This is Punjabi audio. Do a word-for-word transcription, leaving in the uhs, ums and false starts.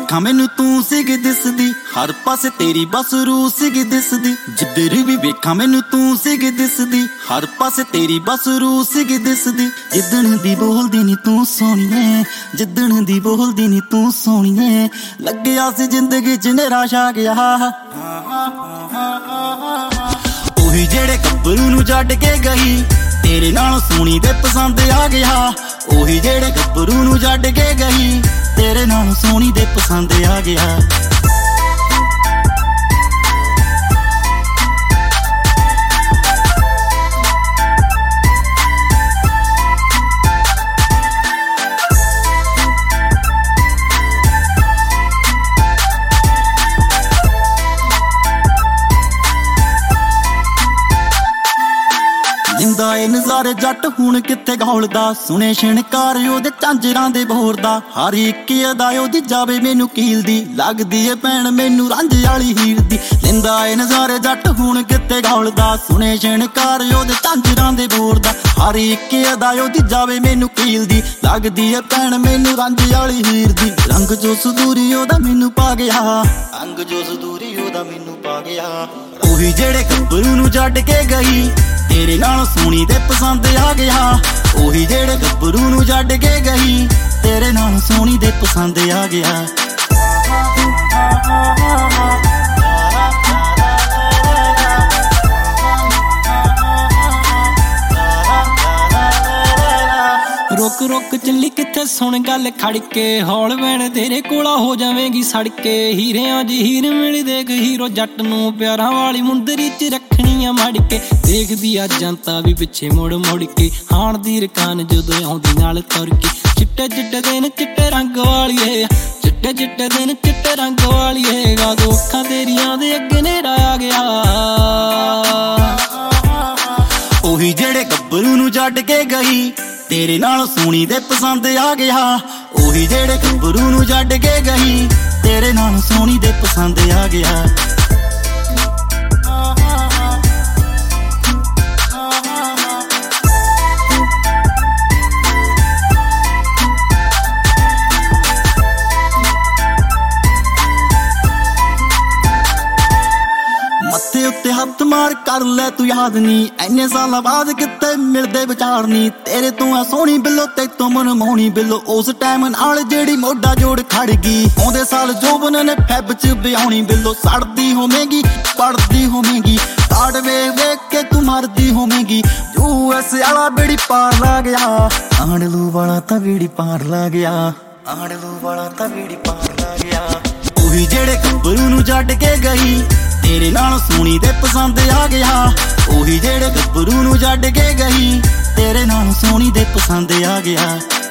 ਵੇਖਾਂ ਮੈਨੂੰ ਤੂੰ ਸੀਗੀ ਦਿਸਦੀ, ਹਰ ਪਾਸੇ ਤੇਰੀ ਬਸ ਰੂ ਸੀਗੀ ਦਿਸਦੀ। ਜਿੱਧਰ ਵੀ ਵੇਖਾਂ ਮੈਨੂੰ ਤੂੰ ਸੀਗੀ ਦਿਸਦੀ, ਹਰ ਪਾਸੇ ਤੇਰੀ ਬਸ ਰੂ ਸੀਗੀ ਦਿਸਦੀ। ਜਿੱਦਣ ਦੀ ਬੋਲਦੀ ਨੀ ਤੂੰ ਸੋਹਣੀਏ, ਜਿੱਦਣ ਦੀ ਬੋਲਦੀ ਨੀ ਤੂੰ ਸੋਹਣੀਏ, ਲੱਗਿਆ ਸੀ ਜ਼ਿੰਦਗੀ ਚ ਨੇਰਾ ਛਾ ਗਿਆ। ਉਹੀ ਜਿਹੜੇ ਗੱਭਰੂ ਨੂੰ ਛੱਡ ਕੇ ਗਈ, ਤੇਰੇ ਨਾਲ ਸੋਹਣੀ ਦੇ ਪਸੰਦ ਆ ਗਿਆ। ਉਹੀ ਜਿਹੜੇ ਗੱਭਰੂ ਨੂੰ ਛੱਡ ਕੇ ਗਈ, ਤੇਰੇ ਨਾਲ ਸੋਹਣੀ ਦੇ ਪਸੰਦ ਆ ਗਿਆ। ਲਿੰਦਾ ਏ ਨਜ਼ਾਰੇ ਜੱਟ ਹੁਣ ਕਿੱਥੇ ਗੌਲਦਾ, ਸੁਣੇ ਛਿਣਕਾਰ ਉਹਦੇ ਝਾਂਜਰਾਂ ਦੇ ਬੋਰ ਦਾ। ਹਰ ਇੱਕ ਅਦਾ ਉਹਦੀ ਜਾਵੇ ਮੈਨੂੰ ਕੀਲਦੀ, ਲੱਗਦੀ ਏ ਭੈਣ ਮੈਨੂੰ ਰਾਂਝੇ ਵਾਲੀ ਹੀਰ ਦੀ। ਲਿੰਦਾ ਏ ਨਜ਼ਾਰੇ ਜੱਟ ਹੁਣ ਕਿੱਥੇ ਗੌਲਦਾ, ਸੁਣੇ ਛਿਣਕਾਰ ਉਹਦੇ ਝਾਂਜਰਾਂ ਦੇ ਬੋਰ ਦਾ। ਹਰ ਇੱਕ ਅਦਾ ਉਹਦੀ ਜਾਵੇ ਮੈਨੂੰ ਕੀਲਦੀ, ਲੱਗਦੀ ਏ ਭੈਣ ਮੈਨੂੰ ਰਾਂਝੇ ਵਾਲੀ ਹੀਰ ਦੀ। ਰੰਗ ਜੋ ਸਦੂਰੀ ਉਹਦਾ ਮੈਨੂੰ ਪਾ ਗਿਆ, ਰੰਗ ਜੋ ਸਦੂਰੀ ਉਹਦਾ ਮੈਨੂੰ ਪਾ ਗਿਆ। ਉਹੀ ਜਿਹੜੇ ਗੱਭਰੂ ਨੂੰ ਛੱਡ ਕੇ ਗਈ, ਤੇਰੇ ਨਾਲ ਸੋਹਣੀ ਦੇ ਪਸੰਦ ਆ ਗਿਆ। ਉਹੀ ਜਿਹੜੇ ਗੱਭਰੂ ਨੂੰ ਛੱਡ ਕੇ ਗਈ, ਤੇਰੇ ਨਾਲ ਸੋਹਣੀ ਦੇ ਪਸੰਦ ਆ ਗਿਆ। ਰੁਕ ਰੁਕ ਚੱਲੀ ਕਿੱਥੇ ਸੁਣ ਗੱਲ ਖੜ ਕੇ, ਹੌਲ ਵੈਣ ਤੇਰੇ ਕੋਲਾ ਹੋ ਜਾਵੇਂਗੀ ਸੜਕੇ। ਹੀਰਿਆਂ ਜੀ ਹੀਰ ਮਿਲ ਦੇਖ ਹੀਰੋ ਜੱਟ ਨੂੰ, ਪਿਆਰਾਂ ਵਾਲੀ ਮੁੰਦਰੀ ਚ ਰੱਖਣੀ ਆ ਮੜ ਕੇ। ਦੇਖਦੀ ਆ ਜਨਤਾ ਵੀ ਪਿੱਛੇ ਮੁੜ ਮੁੜ ਕੇ, ਹਾਣ ਦੀ ਰਕਾਨ ਜਦੋਂ ਆਉਂਦੀ ਨਾਲ ਤੁਰ ਕੇ। ਚਿੱਟੇ ਚਿੱਟੇ ਦਿਨ ਚਿੱਟੇ ਰੰਗ ਵਾਲੀਏ, ਚਿੱਟੇ ਚਿੱਟੇ ਦਿਨ ਚਿੱਟੇ ਰੰਗ ਵਾਲੀਏ। ਗਾ ਦੋ ਅੱਖਾਂ ਤੇਰੀਆਂ ਦੇ ਅੱਗੇ ਨੇੜਾ ਆ ਗਿਆ। ਉਹੀ ਜਿਹੜੇ ਗੱਭਰੂ ਨੂੰ ਛੱਡ ਕੇ ਗਈ, ਤੇਰੇ ਨਾਲ ਸੋਹਣੀ ਦੇ ਪਸੰਦ ਆ ਗਿਆ। ਉਹੀ ਜਿਹੜੇ ਗੱਭਰੂ ਨੂੰ ਛੱਡ ਕੇ ਗਈ, ਤੇਰੇ ਨਾਲ ਸੋਹਣੀ ਦੇ ਪਸੰਦ ਆ ਗਿਆ। ਮੱਥੇ ਉੱਤੇ ਹੱਥ ਮਾਰ ਕਰ ਲੈ ਤੂੰ ਯਾਦ ਨੀ, ਐਨੇ ਸਾਲਾਂ ਬਾਅਦ ਕਿਤੇ ਮਿਲਦੇ ਵਿਚਾਰ ਨੀ। ਤੇਰੇ ਤੋਂ ਆ ਸੋਹਣੀ ਬਿੱਲੋ ਤੇ ਤੋਂ ਮਨਮੋਹਣੀ ਬਿੱਲੋ, ਉਸ ਟਾਈਮ ਨਾਲ ਜਿਹੜੀ ਮੋਢਾ ਜੋੜ ਖੜ ਗਈ। ਆਉਂਦੇ ਸਾਲ ਜੋਬਨ ਨੇ ਫੈਬ ਚ ਵਿਆਹਣੀ ਬਿੱਲੋ, ਸੜਦੀ ਹੋਵੇਂਗੀ ਪੜਦੀ ਹੋਵੇਂਗੀ, ਕਾਰਡ ਵੇਖ ਵੇਖ ਕੇ ਤੂੰ ਮਰਦੀ ਹੋਵੇਂਗੀ। ਯੂ ਐਸ ਵਾਲਾ ਬੇੜੀ ਪਾਰ ਲਾ ਗਿਆ, ਆਂਡਲੂ ਵਾਲਾ ਤਾਂ ਬੇੜੀ ਪਾਰ ਲਾ ਗਿਆ, ਆਂਡਲੂ ਵਾਲਾ ਤਾਂ ਬੇੜੀ ਪਾਰ ਲਾ ਗਿਆ। ਉਹੀ ਜਿਹੜੇ ਗੱਭਰੂ ਨੂੰ ਛੱਡ ਕੇ ਗਈ, ਤੇਰੇ ਨਾਲ ਸੋਹਣੀ ਦੇ ਪਸੰਦ ਆ ਗਿਆ। ਉਹੀ ਜਿਹੜੇ ਗੱਭਰੂ ਨੂੰ ਛੱਡ ਕੇ ਗਈ, ਤੇਰੇ ਨਾਲ ਸੋਹਣੀ ਦੇ ਪਸੰਦ ਆ ਗਿਆ।